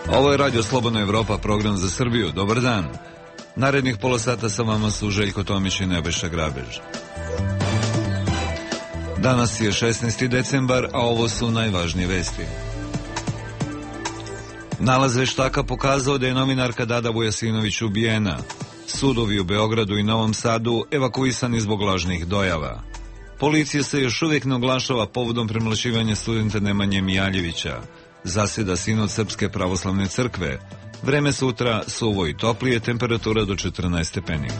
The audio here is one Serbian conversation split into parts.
Ovo je Radio Slobodna Evropa, program za Srbiju. Dobar dan. Narednih pola sata sa vama su Željko Tomić i Nebojša Grabež. Danas je 16. decembar, a ovo su najvažnije vesti. Nalaz veštaka pokazao da je novinarka Dada Vujasinović ubijena. Sudovi u Beogradu i Novom Sadu evakuisani zbog lažnih dojava. Policija se još uvijek ne oglašava povodom premlaćivanja studenta Nemanje Mijaljevića. Zaseda sinod Srpske pravoslavne crkve. Vreme sutra suvo i toplije, temperatura do 14 stepeni.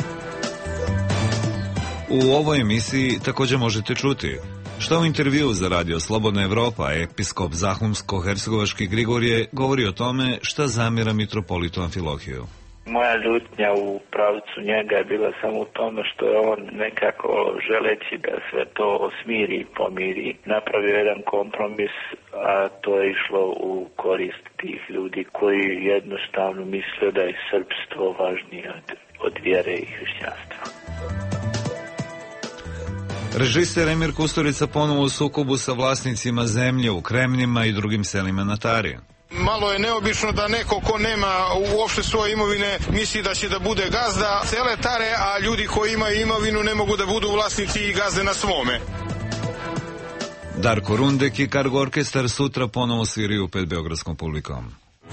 U ovoj emisiji također možete čuti što u intervju za Radio Slobodna Evropa episkop Zahumsko-hercegovački Grigorije govori o tome šta zamjera mitropolitu Amfilohiju. Moja ljutnja u pravcu njega je bila samo u tome što je on nekako želeći da sve to smiri i pomiri, napravio jedan kompromis, a to je išlo u korist tih ljudi koji jednostavno misle da je srpstvo važnije od vjere i hrišćanstva. Režiser Emir Kusturica ponovo u sukobu sa vlasnicima zemlje u Kremnjima i drugim selima na Tari. Malo je neobično da neko ko nema uopšte svoje imovine misli da će da bude gazda cele Tare, a ljudi koji imaju imovinu ne mogu da budu vlasnici i gazde na svome. Darko Rundek i Kargo orkestar sutra ponovo sviraju pred beogradskom publikom.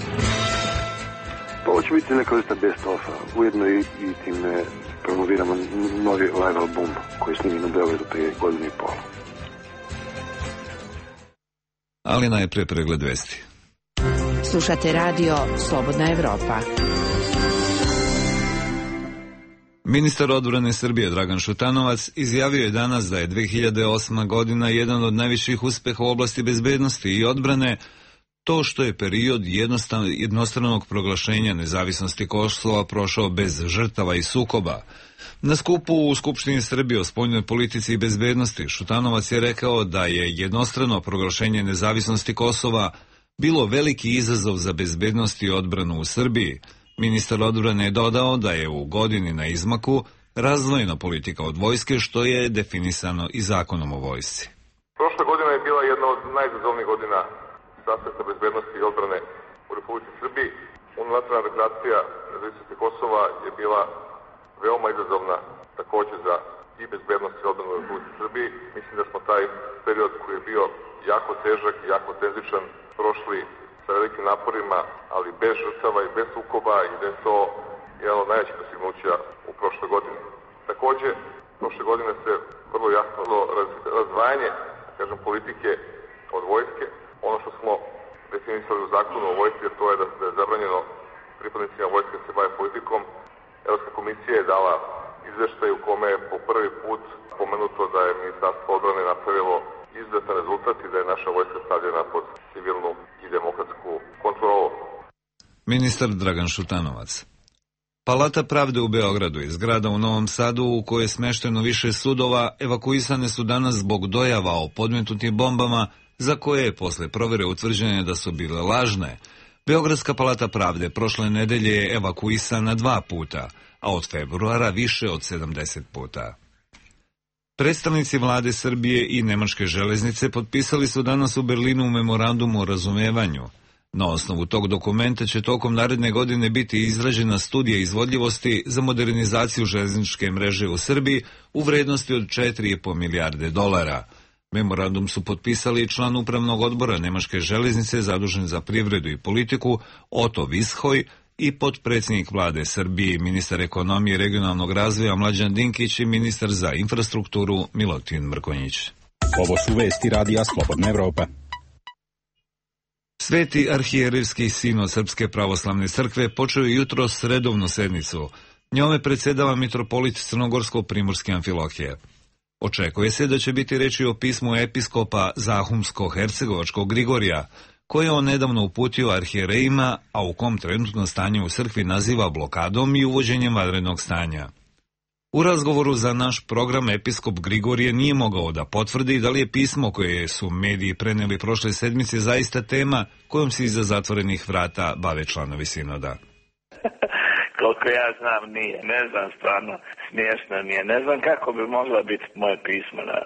Pa ovo će biti neka vrsta best-offa. Ujedno i time promoviramo novi live album koji je snimljen u Beogradu prije godinu i pola. Ali najprije pregled vesti. Slušate radio Slobodna Evropa. Ministar odbrane Srbije Dragan Šutanovac izjavio je danas da je 2008. godina jedan od najviših uspeha u oblasti bezbednosti i odbrane, to što je period jednostranog proglašenja nezavisnosti Kosova prošao bez žrtava i sukoba. Na skupu u Skupštini Srbije o spoljnoj politici i bezbednosti Šutanovac je rekao da je jednostrano proglašenje nezavisnosti Kosova bilo veliki izazov za bezbednost i odbranu u Srbiji. Ministar odbrane je dodao da je u godini na izmaku razdvojena politika od vojske, što je definisano i zakonom o vojsci. Prošla godina je bila jedna od najizazovnijih godina s aspekta bezbednosti i odbrane u Republici Srbiji. Unilateralna deklaracija nezavisnosti Kosova je bila veoma izazovna također za i bezbednost i odbranu u Republici Srbiji. Mislim da smo taj period koji je bio jako težak i jako tenzičan prošli sa velikim naporima, ali bez žrtava i bez sukoba, i da je to jedan od najvećih dostignuća u prošloj godini. Također, prošle godine se vrlo jasno razdvajanje, kažem, politike od vojske. Ono što smo definisali u zakonu o vojsci, to je da je zabranjeno pripadnicima vojske da se bave politikom. Evropska komisija je dala izveštaj u kome je po prvi put pomenuto da je Ministarstvo odbrane napravilo izuzetan rezultat i da je naša vojska stavljena pod civilnu i demokratsku kontrolu. Ministar Dragan Šutanovac. Palata pravde u Beogradu i zgrada u Novom Sadu u kojoj je smešteno više sudova evakuisane su danas zbog dojava o podmetnutim bombama za koje je posle provere utvrđene da su bile lažne. Beogradska palata pravde prošle nedelje je evakuisana 2 puta, a od februara više od 70 puta. Predstavnici vlade Srbije i Nemačke železnice potpisali su danas u Berlinu memorandum o razumevanju. Na osnovu tog dokumenta će tokom naredne godine biti izrađena studija izvodljivosti za modernizaciju železničke mreže u Srbiji u vrednosti od 4,5 milijarde dolara. Memorandum su potpisali član upravnog odbora Nemačke železnice zadužen za privredu i politiku Otto Vishoj i potpredsjednik vlade Srbije, ministar ekonomije i regionalnog razvoja Mlađan Dinkić i ministar za infrastrukturu Milutin Mrkonjić. Ovo su vesti Radija Slobodna Evropa. Sveti arhijerejski sinod Srpske pravoslavne crkve počeo je jutros redovnu sednicu. Njome predsjedava mitropolit Crnogorsko-Primorske Amfilohije. Očekuje se da će biti reči o pismu episkopa Zahumsko-hercegovačkog Grigorija, koje on nedavno uputio arhijerejima, a u kom trenutno stanje u crkvi naziva blokadom i uvođenjem vanrednog stanja. U razgovoru za naš program episkop Grigorije nije mogao da potvrdi da li je pismo koje su mediji preneli prošle sedmice zaista tema kojom se iza zatvorenih vrata bave članovi sinoda. Koliko ja znam nije. Ne znam, stvarno smiješno mi je. Ne znam kako bi mogla biti moje pismo na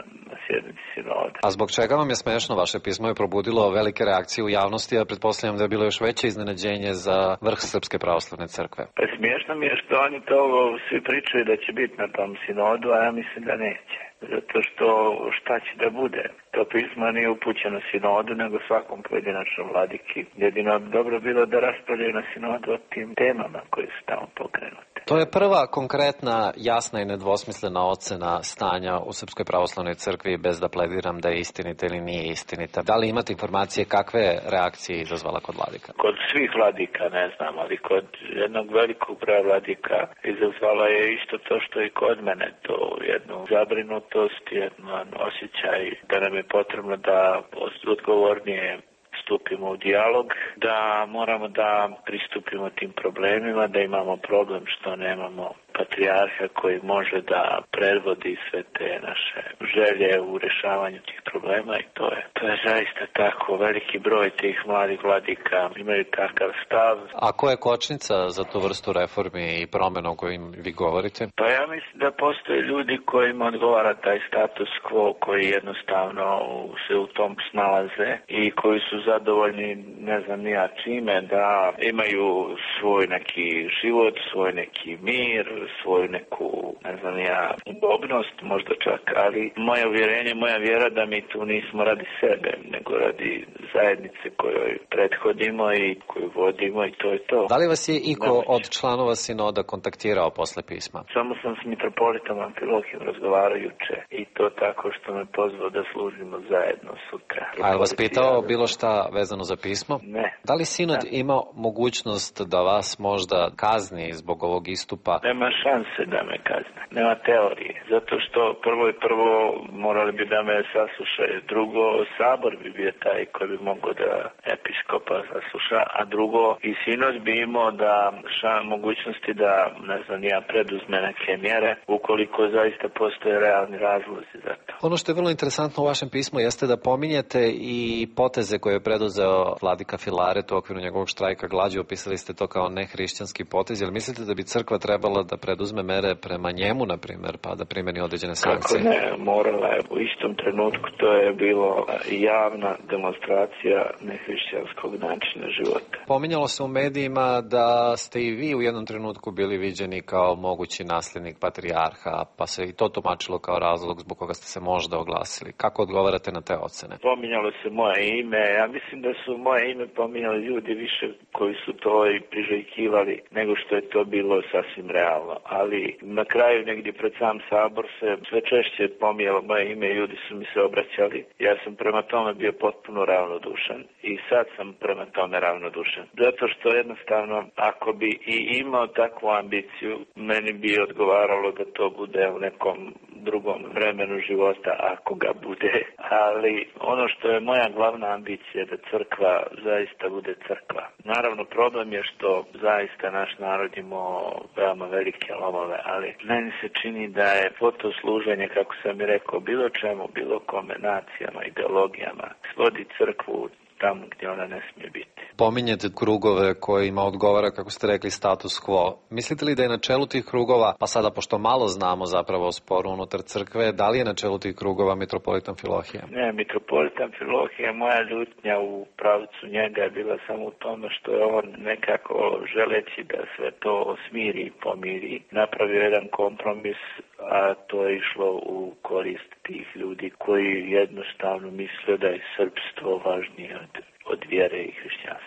sjednici sinoda. A zbog čega vam je smešno? Vaše pismo je probudilo velike reakcije u javnosti, a pretpostavljam da je bilo još veće iznenađenje za vrh Srpske pravoslavne crkve. Pa smiješno mi je što oni to svi pričaju da će biti na tom sinodu, a ja mislim da neće. Zato što šta će da bude? To pismo nije upućeno sinodu, nego svakom pojedinačnom vladiki. Jedino dobro bilo da raspravljaju na sinodu o tim temama koje su tamo pokrenute. To je prva konkretna, jasna i nedvosmislena ocena stanja u Srpskoj pravoslavnoj crkvi, bez da plediram da je istinita ili nije istinita. Da li imate informacije kakve reakcije izazvala kod vladika? Kod svih vladika ne znam, ali kod jednog velikog broja vladika izazvala je isto to što i kod mene, to jednu zabrinutost, jedan osjećaj da nam je potrebno da odgovornije stupimo u dijalog, da moramo da pristupimo tim problemima, da imamo problem što nemamo patrijarha koji može da predvodi sve te naše želje u rešavanju tih problema i to je zaista tako. Veliki broj tih mladih vladika imaju takav stav. A ko je kočnica za tu vrstu reformi i promjena o kojim vi govorite? Pa ja mislim da postoje ljudi kojima odgovara taj status quo, koji jednostavno se u tom snalaze i koji su zadovoljni, ne znam ni ja čime, da imaju svoj neki život, svoj neki mir, svoju neku, ne znam ja, udobnost možda čak, ali moje uvjerenje, moja vjera da mi tu nismo radi sebe, nego radi zajednice kojoj prethodimo i koju vodimo i to je to. Da li vas je iko od članova sinoda kontaktirao posle pisma? Samo sam s mitropolitom Amfilohijom razgovarao juče i to tako što me pozvao da služimo zajedno sutra. A je vas pitao bilo šta vezano za pismo? Ne. Da li sinod ima mogućnost da vas možda kazni zbog ovog istupa? Nema šanse da me kazne. Nema teorije. Zato što prvo morali bi da me saslušaju. Drugo, sabor bi bio taj koji bi mogao da episkopa sasluša. A drugo, i sinod bi imao da mogućnosti da, ne znam, ja preduzme neke mjere ukoliko zaista postoje realni razlozi za to. Ono što je vrlo interesantno u vašem pismu jeste da pominjete i poteze koje je preduzeo vladika Filaret u okviru njegovog štrajka glađu. Opisali ste to kao nehrišćanski potez. Jel mislite da bi crkva trebala da preduzme mere prema njemu, na primjer, pa da primjeni određene sankcije? Kako ne, morala je. U istom trenutku to je bilo javna demonstracija nehrišćanskog načina života. Pominjalo se u medijima da ste i vi u jednom trenutku bili viđeni kao mogući nasljednik patrijarha, pa se i to tumačilo kao razlog zbog koga ste se možda oglasili. Kako odgovarate na te ocene? Pominjalo se moje ime. Ja mislim da su moje ime pominjali ljudi više koji su to i priželjkivali nego što je to bilo sasvim realno. Ali na kraju negdje pred sam sabor se sve češće pominjalo moje ime i ljudi su mi se obraćali. Ja sam prema tome bio potpuno ravnodušan i sad sam prema tome ravnodušan. Zato što jednostavno ako bi i imao takvu ambiciju, meni bi odgovaralo da to bude u nekom drugom vremenu života ako ga bude. Ali ono što je moja glavna ambicija da crkva zaista bude crkva. Naravno problem je što zaista naš narod imao veoma velike lomove, ali meni se čini da je fotosluženje, kako sam i rekao, bilo čemu, bilo kome, nacijama, ideologijama, svodi crkvu tamo gdje ona ne smije biti. Pominjete krugove kojima odgovara, kako ste rekli, status quo. Mislite li da je na čelu tih krugova, pa sada pošto malo znamo zapravo o sporu unutar crkve, da li je na čelu tih krugova mitropolit Amfilohije? Ne, mitropolit Amfilohije, moja ljutnja u pravcu njega je bila samo u tome što je on nekako želeći da sve to smiri i pomiri, napravio jedan kompromis, a to je išlo u korist tih ljudi koji jednostavno misle da je srpstvo važnije od vjere i hrišćanstva.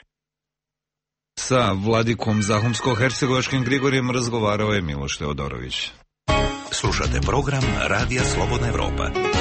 Sa vladikom Zahumsko-hercegovačkim Grigorijem razgovarao je Miloš Teodorović. Slušate program Radija Slobodna Evropa.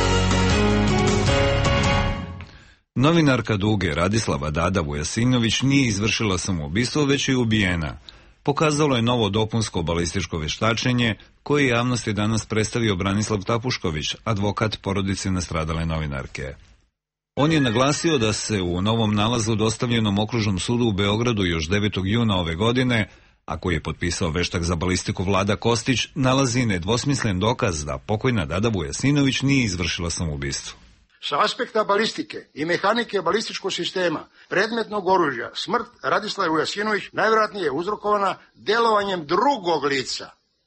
Novinarka Duge Radislava Dada Vujasinović nije izvršila samoubistvo, već je ubijena. Pokazalo je novo dopunsko balističko veštačenje koje javnosti danas predstavio Branislav Tapušković, advokat porodice nastradale novinarke. On je naglasio da se u novom nalazu dostavljenom okružnom sudu u Beogradu još 9. juna ove godine, a koji je potpisao veštak za balistiku Vlada Kostić, nalazi nedvosmislen dokaz da pokojna Dada Vujasinović nije izvršila samoubistvo. Sa aspekta balistike i mehanike balističkog sistema predmetnog oružja, smrt Radislave Vujasinović najvjerojatnije je uzrokovana delovanjem drugog lica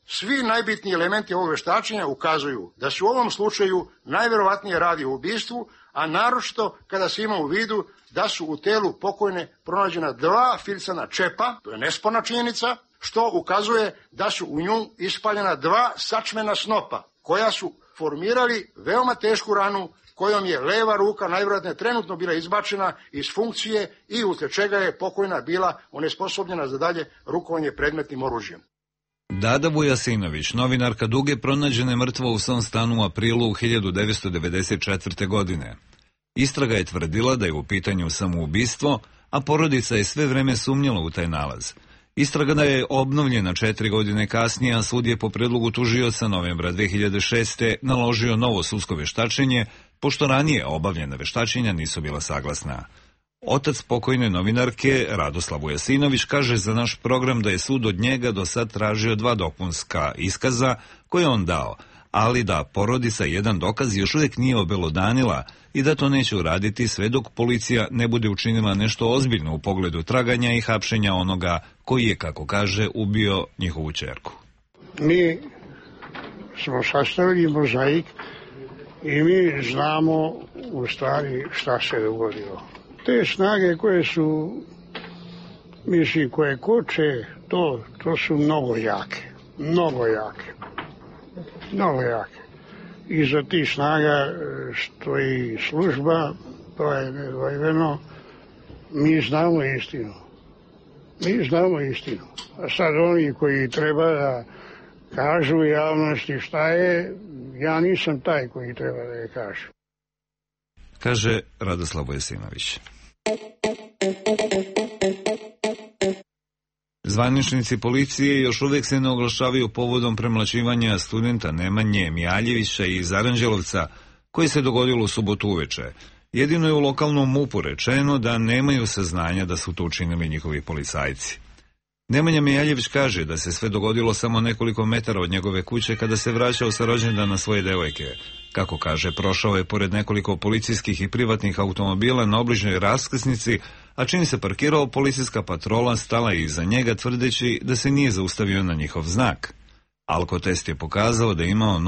Svi najbitniji elementi ovog veštačenja ukazuju da se u ovom slučaju najverovatnije radi o ubistvu, a naročito kada se ima u vidu da su u telu pokojne pronađena 2 filicana čepa, to je nesporna činjenica, što ukazuje da su u nju ispaljena 2 sačmena snopa, koja su formirali veoma tešku ranu kojom je leva ruka najvjerojatnije trenutno bila izbačena iz funkcije i uslijed čega je pokojna bila onesposobljena za dalje rukovanje predmetnim oružjem. Dada Vujasinović, novinarka Duge, pronađena je mrtva u svom stanu u aprilu 1994. godine. Istraga je tvrdila da je u pitanju samoubistvo, a porodica je sve vreme sumnjala u taj nalaz. Istraga je obnovljena 4 godine kasnije, a sud je po predlogu tužioca novembra 2006. naložio novo sudsko veštačenje, pošto ranije obavljena veštačenja nisu bila saglasna. Otac pokojne novinarke, Radoslav Vujasinović, kaže za naš program da je sud od njega do sad tražio 2 dopunska iskaza koje on dao, ali da porodica jedan dokaz još uvijek nije obelodanila i da to neće uraditi sve dok policija ne bude učinila nešto ozbiljno u pogledu traganja i hapšenja onoga koji je, kako kaže, ubio njihovu ćerku. Mi smo sastavili mozaik i mi znamo u stvari šta se dogodilo. Te snage koje su, mislim, koje koče, to su mnogo jake. Iza tih snaga stoji služba, to je nedvojbeno. Mi znamo istinu. A sad oni koji treba da kažu javnosti šta je, ja nisam taj koji treba da je kaže. Kaže Radoslav Vujasinović. Zvaničnici policije još uvijek se ne oglašavaju povodom premlaćivanja studenta Nemanje Mijaljevića iz Aranđelovca, koji se dogodilo u subotu uveče. Jedino je u lokalnom MUP-u rečeno da nemaju saznanja da su to učinili njihovi policajci. Nemanja Mijaljević kaže da se sve dogodilo samo nekoliko metara od njegove kuće kada se vraćao sa rođendana svoje devojke. Kako kaže, prošao je pored nekoliko policijskih i privatnih automobila na obližnjoj raskrsnici, a čim se parkirao, policijska patrola stala je iza njega tvrdeći da se nije zaustavio na njihov znak. Alkotest je pokazao da je imao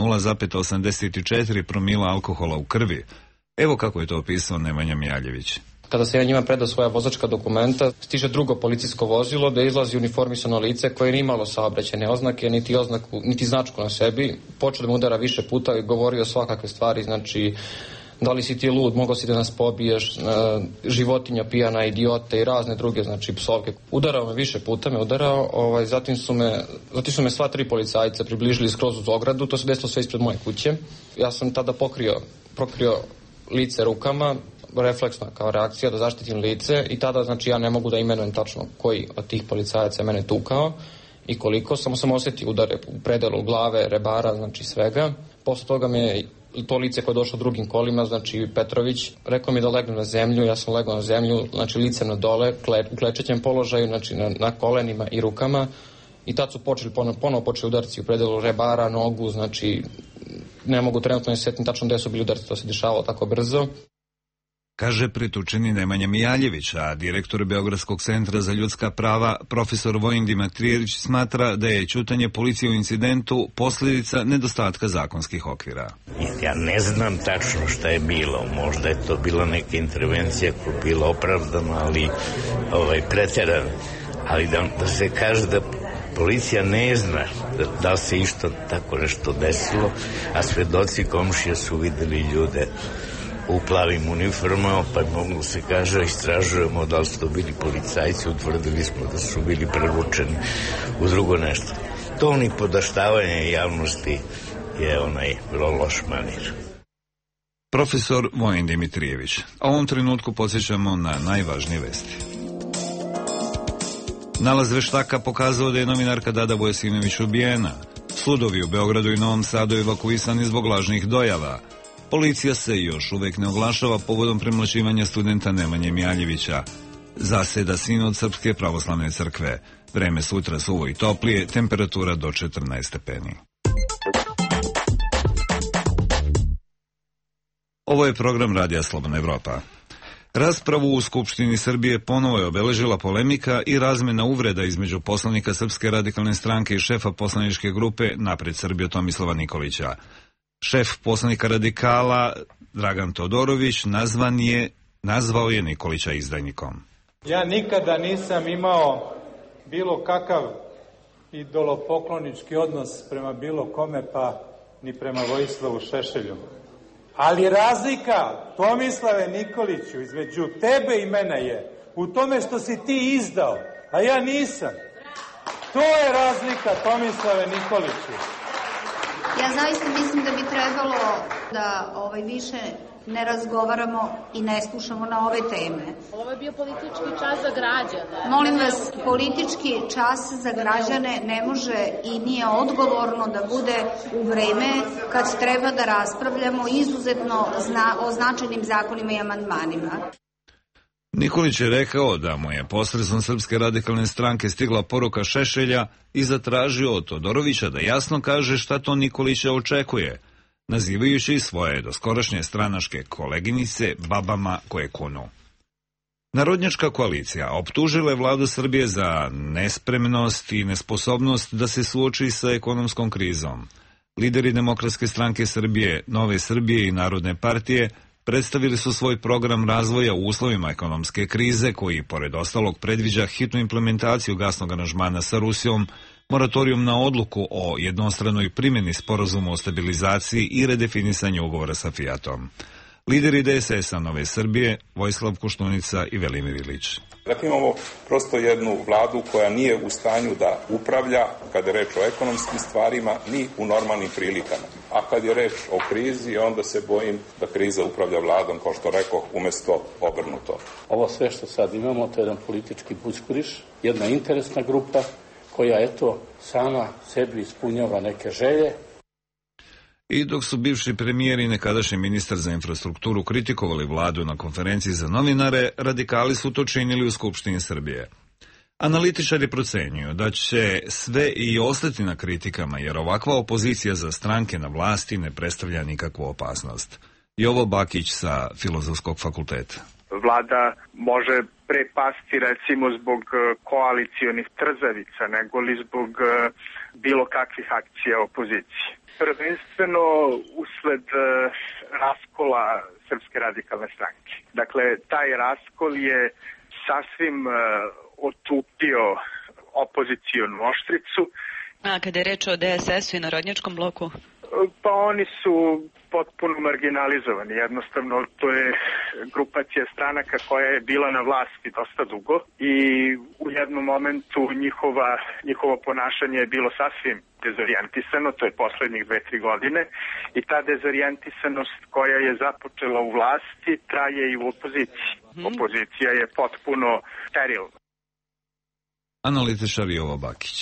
0,84 promila alkohola u krvi. Evo kako je to opisao Nemanja Mijaljević. Kada se ja njima predao svoja vozačka dokumenta, stiže drugo policijsko vozilo da izlazi uniformisano lice koje nije imalo saobraćajne oznake, niti značku na sebi. Počeo da me udara više puta i govorio svakakve stvari, znači da li si ti lud, mogao si da nas pobiješ, životinja pijana, idiote i razne druge, znači psovke. Udarao me više puta, zatim su me sva 3 policajca približili skroz uz ogradu, to se desilo sve ispred moje kuće. Ja sam tada pokrio lice rukama, refleksna kao reakcija da zaštitim lice i tada, znači, ja ne mogu da imenujem tačno koji od tih policajaca je mene tukao i koliko, samo sam osjetio udare u predelu glave, rebara, znači svega. Posle toga mi je to lice koje je došlo drugim kolima, znači Petrović, rekao mi da legnem na zemlju, ja sam legao na zemlju, znači lice na dole, u klečećem položaju, znači na kolenima i rukama i tad su ponovo počeli udarci u predelu rebara, nogu, znači ne mogu trenutno ne sjetim tačno gde su bili udarci, to se dešavalo tako brzo. Kaže pritučeni Nemanja Mijaljević, a direktor Beogradskog centra za ljudska prava profesor Vojin Dimitrijević smatra da je ćutanje policije u incidentu posljedica nedostatka zakonskih okvira. Ja ne znam tačno šta je bilo, možda je to bila neka intervencija koja je bila opravdana, ali preterana, ali da se kaže da policija ne zna da se isto tako nešto desilo, a svedoci komšije su videli ljude u plavim uniformama, pa mogu se kaže, istražujemo da li su to bili policajci, utvrdili smo da su bili prevučeni u drugo nešto. To ni podaštavanje javnosti je vrlo loš manir. Profesor Vojin Dimitrijević. A u ovom trenutku podsjećamo na najvažnije vesti. Nalaz veštaka pokazao da je novinarka Dada Vujasinović ubijena. Sudovi u Beogradu i Novom Sadu evakuisani zbog lažnih dojava. Policija se još uvek ne oglašava povodom premlaćivanja studenta Nemanje Mijaljevića. Zaseda sinod Srpske pravoslavne crkve. Vreme sutra suvo i toplije, temperatura do 14 stepeni. Ovo je program Radija Slobodna Evropa. Raspravu u Skupštini Srbije ponovo je obeležila polemika i razmena uvreda između poslanika Srpske radikalne stranke i šefa poslaničke grupe Napred Srbiju Tomislava Nikolića. Šef poslanika radikala Dragan Todorović nazvao je Nikolića izdajnikom. Ja nikada nisam imao bilo kakav idolopoklonički odnos prema bilo kome, pa ni prema Vojislavu Šešelju. Ali razlika, Tomislave Nikoliću, između tebe i mene je u tome što si ti izdao, a ja nisam. To je razlika, Tomislave Nikoliću. Ja zaista mislim da bi trebalo da više ne razgovaramo i ne slušamo na ove teme. Ovo je bio politički čas za građane. Molim vas, politički čas za građane ne može i nije odgovorno da bude u vreme kad treba da raspravljamo izuzetno o značajnim zakonima i amandmanima. Nikolić je rekao da mu je posredstvom Srpske radikalne stranke stigla poruka Šešelja i zatražio od Todorovića da jasno kaže šta to Nikolića očekuje, nazivajući svoje doskorašnje stranačke koleginice babama koje kunu. Narodnjačka koalicija optužila je vladu Srbije za nespremnost i nesposobnost da se suoči sa ekonomskom krizom. Lideri Demokratske stranke Srbije, Nove Srbije i Narodne partije predstavili su svoj program razvoja u uslovima ekonomske krize koji, pored ostalog, predviđa hitnu implementaciju gasnog aranžmana sa Rusijom, moratorijum na odluku o jednostranoj primjeni sporazuma o stabilizaciji i redefinisanju ugovora sa Fijatom. Lideri DSS-a Nove Srbije, Vojislav Koštunica i Velimir Ilić. Dakle, imamo prosto jednu vladu koja nije u stanju da upravlja, kada je reč o ekonomskim stvarima, ni u normalnim prilikama. A kad je reč o krizi, onda se bojim da kriza upravlja vladom, kao što rekao, umjesto obrnuto. Ovo sve što sad imamo, to je jedan politički bućkuriš, jedna interesna grupa koja, sama sebi ispunjava neke želje. I dok su bivši premijer i nekadašnji ministar za infrastrukturu kritikovali vladu na konferenciji za novinare, radikali su to činili u Skupštini Srbije. Analitičari procenjuju da će sve i ostati na kritikama, jer ovakva opozicija za stranke na vlasti ne predstavlja nikakvu opasnost. Jovo Bakić sa Filozofskog fakulteta. Vlada može prepasti recimo zbog koalicionih trzavica, nego li zbog bilo kakvih akcija opozicije. Prvenstveno usled raskola Srpske radikalne stranke. Dakle, taj raskol je sasvim otupio opozicionu oštricu. A kada je reč o DSS-u i Narodnjačkom bloku? Pa oni su potpuno marginalizovani. Jednostavno, to je grupacija stranaka koja je bila na vlasti dosta dugo i u jednom momentu njihovo ponašanje je bilo sasvim dezorijentisano, to je poslednjih 2-3 godine, i ta dezorientisanost koja je započela u vlasti traje i u opoziciji. Opozicija je potpuno sterilna. Analitičar Jovo Bakić.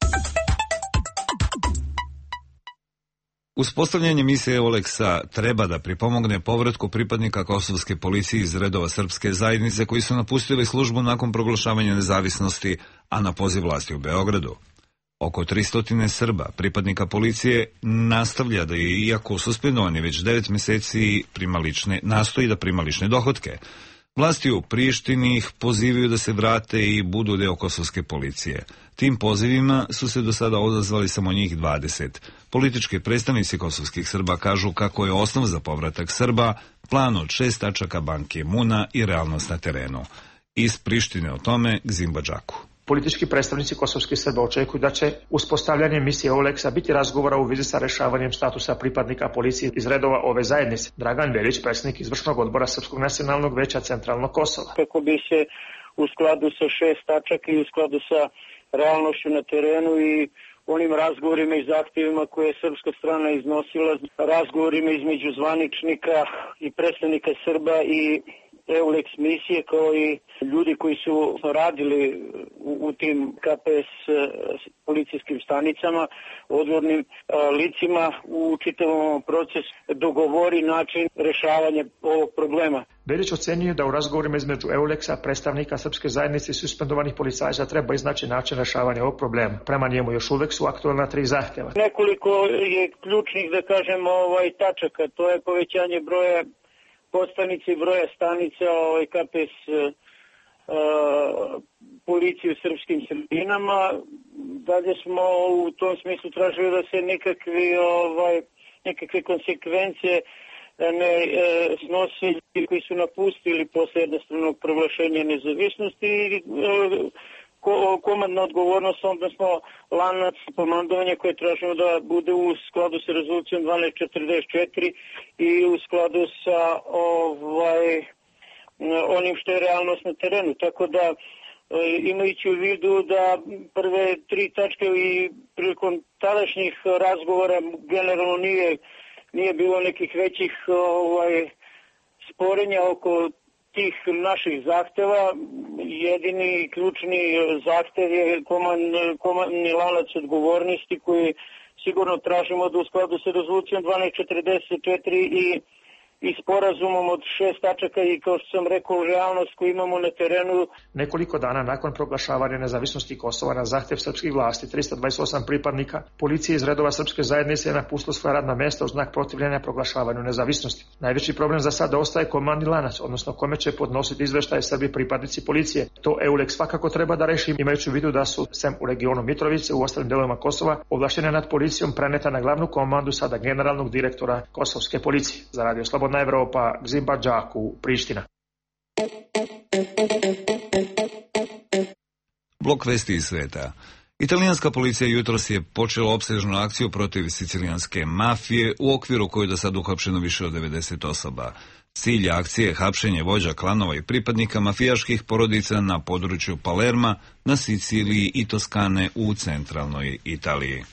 Uspostavljanje misije EULEX-a treba da pripomogne povratku pripadnika kosovske policije iz redova srpske zajednice koji su napustili službu nakon proglašavanja nezavisnosti, a na poziv vlasti u Beogradu. Oko 300 Srba, pripadnika policije, nastavlja da je, iako suspendovani već 9 meseci, nastoji da prima lične dohotke. Vlasti u Prištini ih pozivaju da se vrate i budu deo kosovske policije. Tim pozivima su se do sada odazvali samo njih 20. Politički predstavnici kosovskih Srba kažu kako je osnov za povratak Srba plan od 6 tačaka Ban Ki-muna i realnost na terenu. Iz Prištine o tome Gzimba Džaku. Politički predstavnici kosovskih Srba očekuju da će uspostavljanje misije EULEX-a biti razgovora u vezi sa rešavanjem statusa pripadnika policije iz redova ove zajednice. Dragan Velić, predsjednik izvršnog odbora Srpskog nacionalnog veća Centralnog Kosova. Kako bi se u skladu sa 6 tačaka i u skladu sa realnošću na terenu i onim razgovorima i zahtjevima koje je srpska strana iznosila, razgovorima između zvaničnika i predstavnika Srba i EULEX misije, kao i ljudi koji su radili u tim KPS policijskim stanicama, odgovornim licima u čitavom procesu dogovori način rešavanja ovog problema. Belić ocenjuje da u razgovorima između EULEX-a, predstavnika srpske zajednice i suspendovanih policajaca treba iznaći način rešavanja ovog problema. Prema njemu još uvek su aktualna 3 zahtjeva. Nekoliko je ključnih, da kažem, tačaka. To je povećanje broja podstanice i broja stanica KPS policije u srpskim sredinama. Dalje smo u tom smislu tražili da se nekakve konsekvencije ne snose ljudi koji su napustili posle jednostavnog proglašenja nezavisnosti i komandna odgovornost, odnosno lanac komandovanja koje tražimo da bude u skladu sa rezolucijom 1244 i u skladu sa onim što je realnost na terenu. Tako da, imajući u vidu da prve 3 tačke i prilikom tadašnjih razgovora generalno nije bilo nekih većih sporenja oko tih naših zahteva, jedini ključni zahtev je komandni lanac odgovornosti koji sigurno tražimo da u skladu sa rezolucijom 1244 i sporazumom od 6 tačaka i, kao što sam rekao, realnost koju imamo na terenu. Nekoliko dana nakon proglašavanja nezavisnosti Kosova na zahtev srpskih vlasti, 328 pripadnika policije iz redova srpske zajednice je napustilo svoja radna mesta u znak protivljenja proglašavanju nezavisnosti. Najveći problem za sada ostaje komandni lanac, odnosno kome će podnositi izveštaje Srbi pripadnici policije. To EULEX svakako treba da reši, imajući u vidu da su, sem u regionu Mitrovice, u ostalim delovima Kosova, ovlašćene nad policijom preneta na glavnu komandu sada generalnog direktora kosovske policije. Za Radio Slobodna Evropa, Gzimba Đaku, Priština. Blok vesti iz sveta. Italijanska policija jutros je počela opsežnu akciju protiv sicilijanske mafije u okviru koje je do sad uhapšeno više od 90 osoba. Cilj akcije je hapšenje vođa klanova i pripadnika mafijaških porodica na području Palerma, na Siciliji i Toskane u centralnoj Italiji.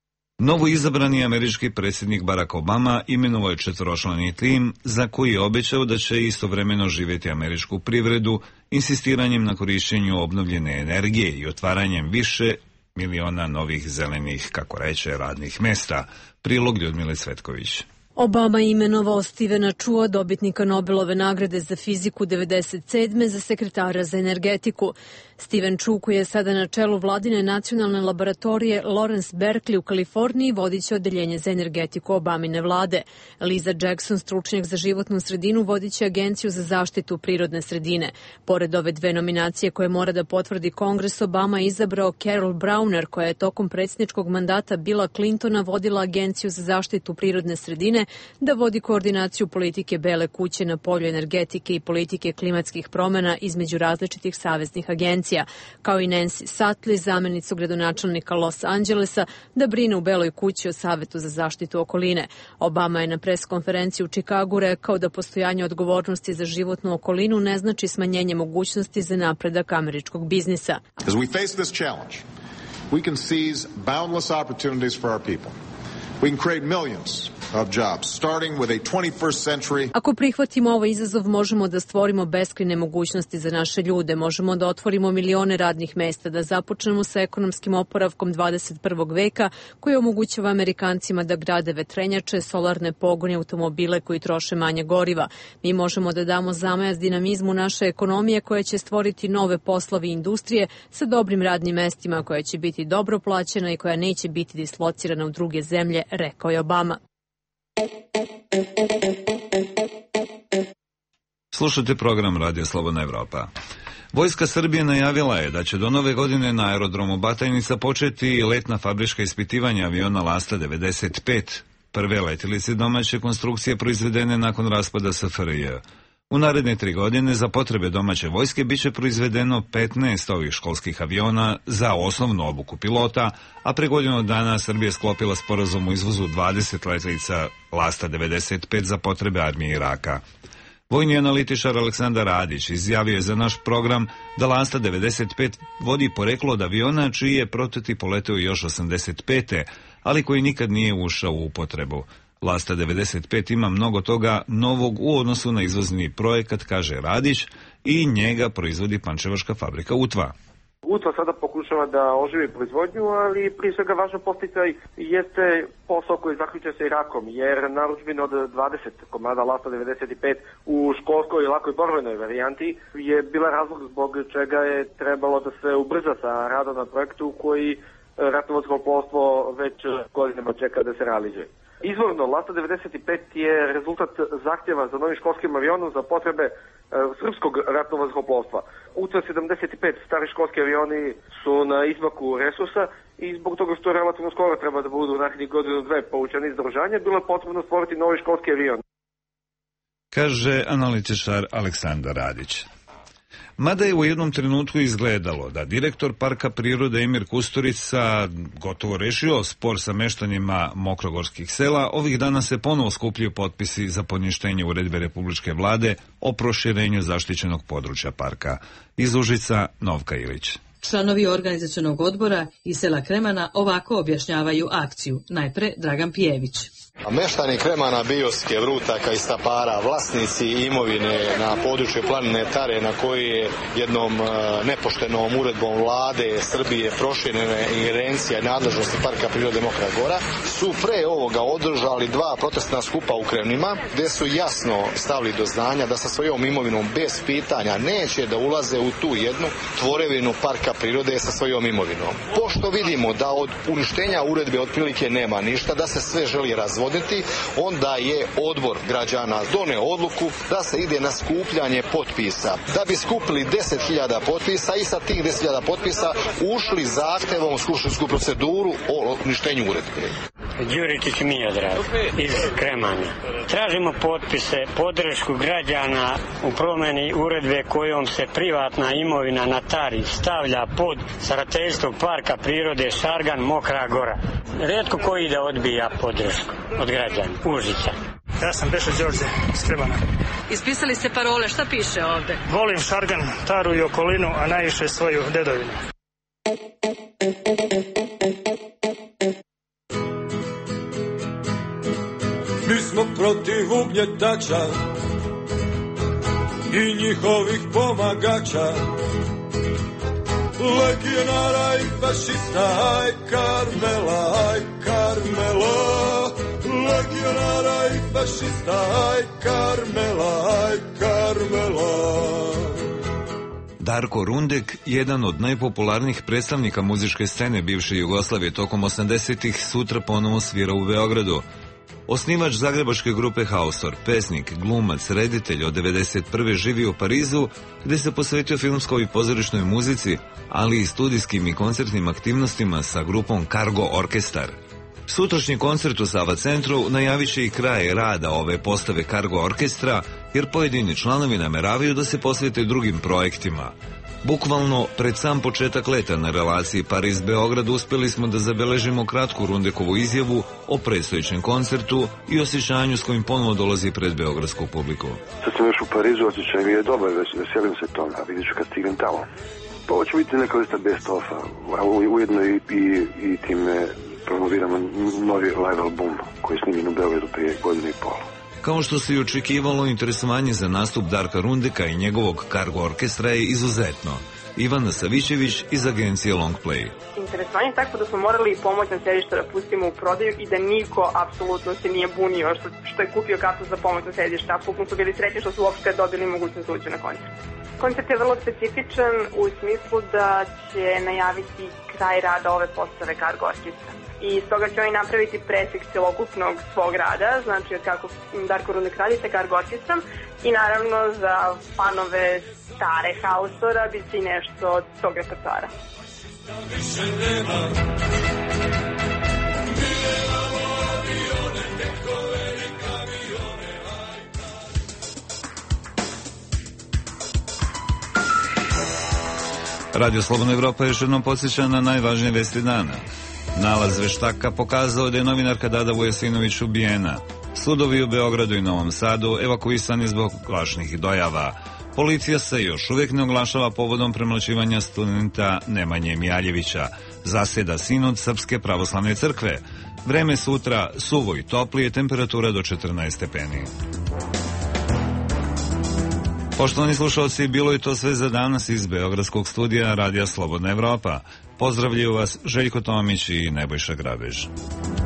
Novo izabrani američki predsjednik Barack Obama imenovao je 4-člani tim za koji je obećao da će istovremeno živjeti američku privredu insistiranjem na korišćenju obnovljene energije i otvaranjem više miliona novih zelenih, kako reče, radnih mesta. Prilog Ljudmile Cvetković. Obama je imenovao Stevena Chua, dobitnika Nobelove nagrade za fiziku 1997. za sekretara za energetiku. Steven Chu, koji je sada na čelu vladine nacionalne laboratorije Lawrence Berkeley u Kaliforniji, vodit će odeljenje za energetiku Obamine vlade. Liza Jackson, stručnjak za životnu sredinu, vodit će Agenciju za zaštitu prirodne sredine. Pored ove 2 nominacije koje mora da potvrdi Kongres, Obama je izabrao Carol Browner, koja je tokom predsjedničkog mandata Billa Clintona vodila Agenciju za zaštitu prirodne sredine, da vodi koordinaciju politike Bele kuće na polju energetike i politike klimatskih promjena između različitih saveznih agencija, kao i Nancy Sutley, zamjenicu gradonačelnika Los Angelesa, da brine u Beloj kući o Savetu za zaštitu okoline. Obama je na pres konferenciji u Čikagu rekao da postojanje odgovornosti za životnu okolinu ne znači smanjenje mogućnosti za napredak američkog biznisa. As we face this challenge, we can seize boundless opportunities for our people. We can create millions of jobs, starting with a 21st century. Ako prihvatimo ovaj izazov, možemo da stvorimo beskrajne mogućnosti za naše ljude, možemo da otvorimo milione radnih mesta, da započnemo sa ekonomskim oporavkom 21. veka koji omogućava Amerikancima da grade vetrenjače, solarne pogone, automobile koji troše manje goriva. Mi možemo da damo zamajac dinamizmu naše ekonomije koja će stvoriti nove poslovi i industrije sa dobrim radnim mestima, koja će biti dobro plaćena i koja neće biti dislocirana u druge zemlje, rekao je Obama. Slušajte program Radio Slobodna Evropa. Vojska Srbije najavila je da će do nove godine na aerodromu Batajnica početi letna fabrička ispitivanja aviona Lasta 95, prve letilice domaće konstrukcije proizvedene nakon raspada SFRJ. U naredne 3 godine za potrebe domaće vojske biće proizvedeno 15 ovih školskih aviona za osnovnu obuku pilota, a pre godinu dana Srbija sklopila sporazum o izvozu 20 letelica Lasta 95 za potrebe armije Iraka. Vojni analitičar Aleksandar Radić izjavio je za naš program da Lasta 95 vodi poreklo od aviona čiji je prototip poleteo još 85. ali koji nikad nije ušao u upotrebu. Lasta 95 ima mnogo toga novog u odnosu na izvozni projekat, kaže Radić, i njega proizvodi pančevačka fabrika Utva. Utva sada pokušava da oživi proizvodnju, ali prije svega važan posticaj jeste posao koji zaključuje sa Irakom, jer narudžbina od 20 komada Lasta 95 u školskoj i lakoj borbenoj varijanti je bila razlog zbog čega je trebalo da se ubrza sa radom na projektu koji ratno vazduhoplovstvo već godinama čeka da se realizuje. Izvorno, Lasta 95 je rezultat zahtjeva za novim školskim avionom za potrebe srpskog ratnog vazduhoplovstva. UC-75 stari školski avioni su na izmaku resursa i zbog toga što relativno skoro treba da budu narednih godinu dve povučeni iz držanja, bilo je potrebno stvoriti novi školski avion. Kaže analitičar Aleksandar Radić. Mada je u jednom trenutku izgledalo da direktor Parka prirode Emir Kusturica gotovo rešio spor sa meštanima mokrogorskih sela, ovih dana se ponovo skupljaju potpisi za poništenje uredbe Republičke vlade o proširenju zaštićenog područja parka. Iz Užica, Novka Ilić. Članovi organizacionog odbora iz sela Kremana ovako objašnjavaju akciju. Najpre Dragan Pijević. Meštani Kremana, Bioske, Vrutaka i Stapara, vlasnici imovine na području planine Tare, na koji je jednom nepoštenom uredbom vlade Srbije proširene ingerencija i nadležnosti Parka prirode Mokra Gora, su pre ovoga održali 2 protestna skupa u Kremnima, gde su jasno stavili do znanja da sa svojom imovinom bez pitanja neće da ulaze u tu jednu tvorevinu Parka prirode sa svojom imovinom. Pošto vidimo da od uništenja uredbe otprilike nema ništa, da se sve želi razvoditi, onda je odbor građana doneo odluku da se ide na skupljanje potpisa. Da bi skupili 10.000 potpisa i sa tih 10.000 potpisa ušli zahtevom u skupštinsku proceduru o uništenju uredbe. Đuričić Miodrag iz Kremana. Tražimo potpise, podršku građana u promeni uredbe kojom se privatna imovina na Tari stavlja pod starateljstvo Parka prirode Šargan Mokra Gora. Retko koji da odbija podršku od građana. Užica. Ja sam Beša Đorđe iz Kremana. Ispisali ste parole, šta piše ovde? Volim Šargan, Taru i okolinu, a najviše svoju dedovinu. Mi smo protiv ugnjetača i njihovih pomagača, legionara i fašista, aj Karmela, aj Karmela, legionara i fašista, aj Karmela, aj Karmela. Darko Rundek, jedan od najpopularnijih predstavnika muzičke scene bivše Jugoslavije tokom 80-ih, sutra ponovo svira u Beogradu. Osnivač zagrebačke grupe Haustor, pesnik, glumac, reditelj od 91. živi u Parizu, gde se posvetio filmskoj i pozorišnoj muzici, ali i studijskim i koncertnim aktivnostima sa grupom Cargo Orkestar. Sutrašnji koncert u Sava centru najavit će i kraj rada ove postave Cargo Orkestra, jer pojedini članovi nameravaju da se posvete drugim projektima. Bukvalno, pred sam početak leta na relaciji Pariz-Beograd uspeli smo da zabeležimo kratku Rundekovu izjavu o predstojećem koncertu i osjećanju s kojim ponovo dolazi pred beogradsku publiku. Sad sam još u Parizu, osjećaj mi je dobar, veselim se tome, a vidit ću kad stignem tamo. Pa ovo će biti neka vrsta best offa, a ujedno i time promoviramo novi live album koji je snimljen u Beogradu prije godinu i pola. Kao što se i očekivalo, interesovanje za nastup Darka Rundeka i njegovog Cargo Orkestra je izuzetno. Ivana Savićević iz agencije Long Play. Interesovanje je tako da smo morali pomoć na sedište da pustimo u prodaju i da niko apsolutno se nije bunio što je kupio kartu za pomoć na sedište. Apsolutno su bili srećni što su uopšte dobili mogućnost uđu na koncert. Koncert je vrlo specifičan u smislu da će najaviti kraj rada ove postave Cargo Orkestra. I stoga će oni napraviti presek celokupnog svog rada, znači od kako Darko Rundek radi sa Cargo Orkestrom, i naravno za fanove stare Haustora bit će i nešto od tog repertoara. Radio Slobodna Evropa još jednom podsjeća na najvažnije vesti dana. Nalaz veštaka pokazao da je novinarka Dada Vujasinović ubijena. Sudovi u Beogradu i Novom Sadu evakuisani zbog lažnih dojava. Policija se još uvijek ne oglašava povodom premlaćivanja studenta Nemanje Mijaljevića. Zaseda sinod Srpske pravoslavne crkve. Vreme sutra suvo i toplije, temperatura do 14 stepeni. Poštovani slušalci, bilo je to sve za danas iz beogradskog studija Radija Slobodna Evropa. Pozdravljaju vas Željko Tomić i Nebojša Grabež.